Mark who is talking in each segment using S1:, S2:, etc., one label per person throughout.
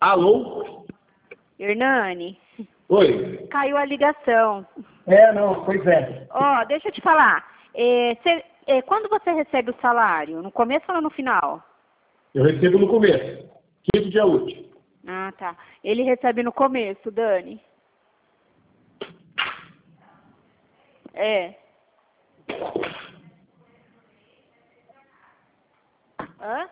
S1: Alô?
S2: Hernani,
S1: Oi.
S2: caiu a ligação.
S1: Não, pois é.
S2: Ó, deixa eu te falar. Quando você recebe o salário? No começo ou no final?
S1: Eu recebo no começo. 15 dia útil.
S2: Ah, tá. Ele recebe no começo, Dani. Hã?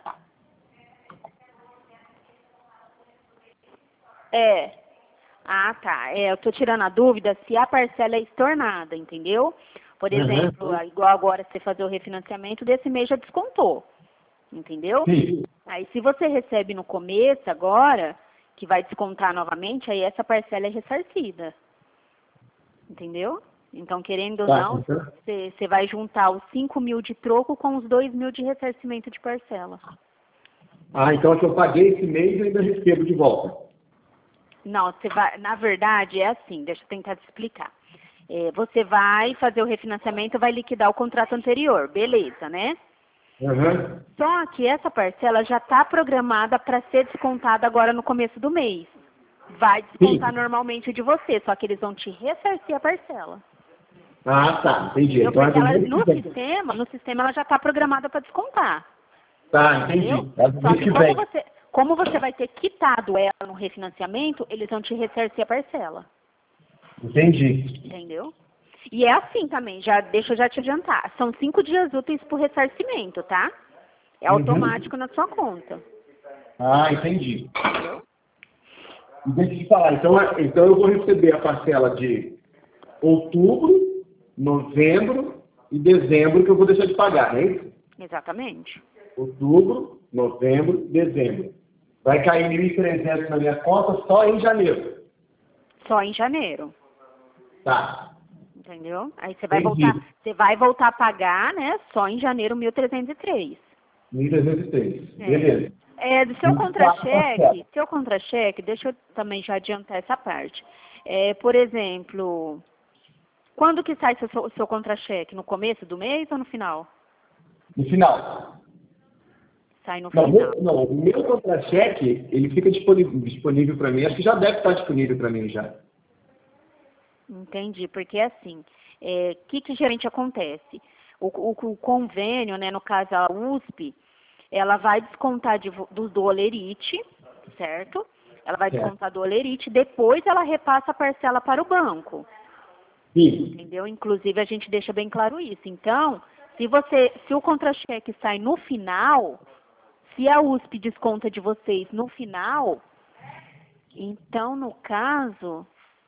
S2: Ah, tá. Eu tô tirando a dúvida se a parcela é estornada, entendeu? Por exemplo, igual agora você fazer o refinanciamento, desse mês já descontou. Entendeu?
S1: Sim.
S2: Aí se você recebe no começo agora, que vai descontar novamente, aí essa parcela é ressarcida. Entendeu? Então, querendo ou não, você vai juntar os 5.000 de troco com os 2.000 de ressarcimento de parcela.
S1: Ah, então se eu paguei esse mês, eu ainda recebo de volta.
S2: Não, você vai, na verdade é assim, deixa eu tentar te explicar. Você vai fazer o refinanciamento, vai liquidar o contrato anterior, beleza, né? Só que essa parcela já está programada para ser descontada agora no começo do mês. Vai descontar normalmente de você, só que eles vão te ressarcir a parcela.
S1: Ah, tá, entendi.
S2: Então,
S1: Então,
S2: porque ela, no sistema ela já está programada para descontar.
S1: Tá, entendi.
S2: Entendeu?
S1: É do
S2: Só
S1: mês
S2: que
S1: que vem.
S2: como você vai ter quitado ela no refinanciamento, eles vão te ressarcir a parcela.
S1: Entendi.
S2: Entendeu? E é assim também, deixa eu já te adiantar. São 5 dias úteis por ressarcimento, tá? É automático na sua conta.
S1: Ah, entendi. E deixa eu te falar, então eu vou receber a parcela de outubro, novembro e dezembro que eu vou deixar de pagar, não é isso?
S2: Exatamente.
S1: Outubro, novembro, dezembro. Vai cair 1.300 na minha conta só em janeiro.
S2: Só em janeiro.
S1: Tá.
S2: Entendeu? Aí
S1: Entendi.
S2: você vai voltar a pagar, né? Só em janeiro 1.303.
S1: 1.303. Beleza.
S2: Do seu contra-cheque, deixa eu também já adiantar essa parte. Por exemplo, quando que sai seu contra-cheque? No começo do mês ou no final?
S1: No final.
S2: Sai no final.
S1: Não, o meu contra-cheque, ele fica disponível para mim. Acho que já deve estar disponível para mim já.
S2: Entendi, porque assim, que geralmente acontece? O convênio, né, no caso a USP, ela vai descontar do Olerite, certo? Ela vai descontar do Olerite, depois ela repassa a parcela para o banco.
S1: Sim.
S2: Entendeu? Inclusive a gente deixa bem claro isso. Então, se o contra-cheque sai no final, se a USP desconta de vocês no final, então no caso,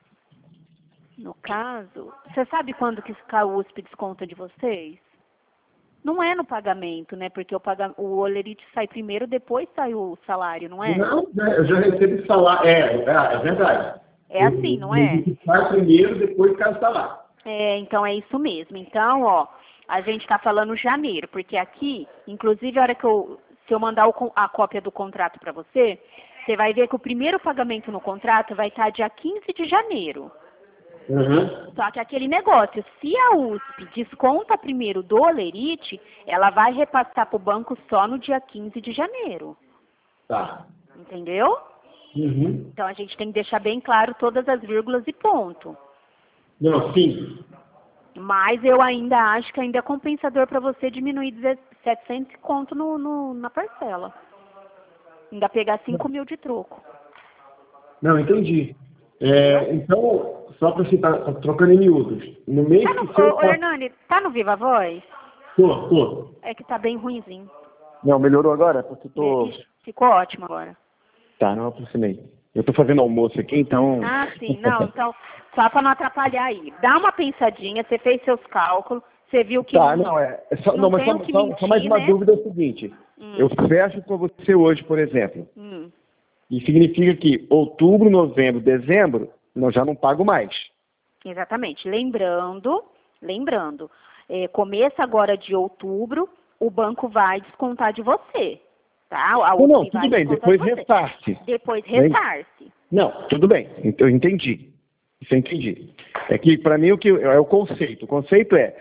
S2: você sabe quando que a USP desconta de vocês? Não é no pagamento, né? Porque o Olerite sai primeiro, depois sai o salário, não é?
S1: Não, eu já recebo salário. É verdade.
S2: É assim, não é?
S1: Sai primeiro, depois cai o salário.
S2: Então é isso mesmo. Então, ó, a gente está falando janeiro, porque aqui, inclusive a hora que se eu mandar a cópia do contrato para você, você vai ver que o primeiro pagamento no contrato vai estar dia 15 de janeiro. Só que aquele negócio, se a USP desconta primeiro do Olerite, ela vai repassar para o banco só no dia 15 de janeiro.
S1: Tá.
S2: Entendeu? Então a gente tem que deixar bem claro todas as vírgulas e ponto.
S1: Não, sim.
S2: Mas eu ainda acho que ainda é compensador para você diminuir 700 conto na parcela. Ainda pegar 5.000 de troco.
S1: Não, entendi. Então, só para você estar trocando em miúdos. No mês que
S2: Ô, Hernani, tá no Viva Voz?
S1: Tô.
S2: É que tá bem ruinzinho.
S1: Não, melhorou agora? Porque tô...
S2: Ficou ótimo agora.
S1: Tá, não aproximei. Eu tô fazendo almoço aqui, então...
S2: Ah, sim. Não, então, só para não atrapalhar aí. Dá uma pensadinha, você fez seus cálculos, você viu que
S1: Tá, só mais uma dúvida é o seguinte. Eu fecho com você hoje, por exemplo. E significa que outubro, novembro, dezembro, eu já não pago mais.
S2: Exatamente. Lembrando, começo agora de outubro, o banco vai descontar de você. Tá?
S1: Não, tudo bem, depois ressarce.
S2: Depois ressarce.
S1: Não, tudo bem, eu entendi. Isso eu entendi. É que, para mim, é o conceito. O conceito é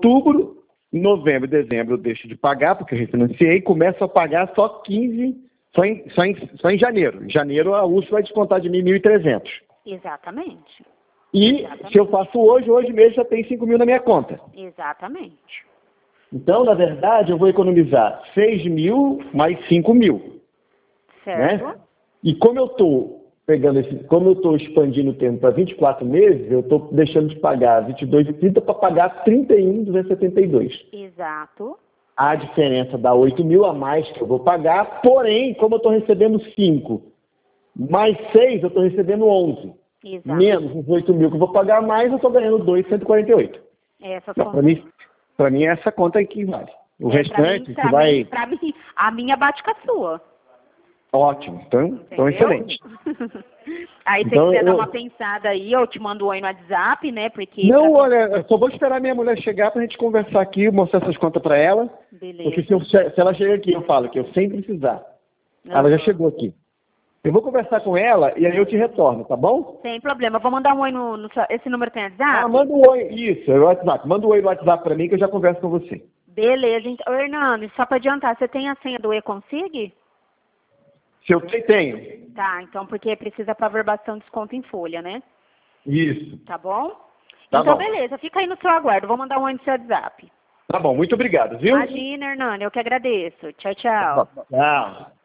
S1: outubro, novembro e dezembro eu deixo de pagar, porque eu refinanciei, e começo a pagar só 15 Só em janeiro. Em janeiro a USP vai descontar de mim 1.300.
S2: Exatamente.
S1: E
S2: Exatamente.
S1: se eu faço hoje mesmo já tem 5 mil na minha conta.
S2: Exatamente.
S1: Então, na verdade, eu vou economizar 6 mil mais 5 mil.
S2: Certo.
S1: Né? E como eu estou expandindo o termo para 24 meses, eu estou deixando de pagar 22,30 para pagar 31,272.
S2: Exato.
S1: A diferença dá 8 mil a mais que eu vou pagar, porém, como eu estou recebendo 5 mais 6, eu estou recebendo 11.
S2: Exato.
S1: Menos os 8 mil que eu vou pagar mais, eu estou ganhando 2,148.
S2: Essas
S1: Para mim, é essa conta aí que vale. O restante,
S2: pra mim, a minha bate com a sua.
S1: Ótimo, então excelente.
S2: Aí se
S1: Então,
S2: você quiser dar uma pensada aí, eu te mando um oi no WhatsApp, né? Porque
S1: não, olha, eu só vou esperar minha mulher chegar para a gente conversar aqui, mostrar essas contas para ela.
S2: Beleza.
S1: Porque se ela chegar aqui, eu falo que eu sem precisar. Ela já chegou aqui. Eu vou conversar com ela e aí eu te retorno, tá bom?
S2: Sem problema. Eu vou mandar um oi esse número tem WhatsApp?
S1: Manda um oi. Isso, é o WhatsApp. Manda um oi no WhatsApp para mim que eu já converso com você.
S2: Beleza. Então, ô, Hernando, só para adiantar, você tem a senha do E-Consig?
S1: Se eu tenho.
S2: Tá, então porque precisa para averbação de desconto em folha, né?
S1: Isso.
S2: Tá bom?
S1: Tá
S2: então,
S1: bom.
S2: beleza. Fica aí no seu aguardo. Vou mandar um oi no seu WhatsApp.
S1: Tá bom, muito obrigado, viu?
S2: Imagina, Hernando. Eu que agradeço. Tchau, tchau.
S1: Tchau.